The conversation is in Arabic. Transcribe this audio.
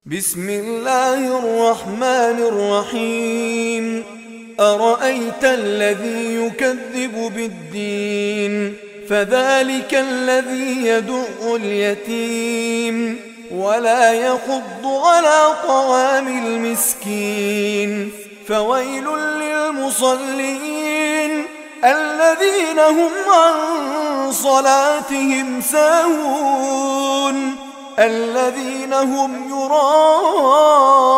بسم الله الرحمن الرحيم. أرأيت الذي يكذب بالدين فذلك الذي يدع اليتيم ولا يحض على طعام المسكين فويل للمصلين الذين هم عن صلاتهم ساهون الذين هم يراءون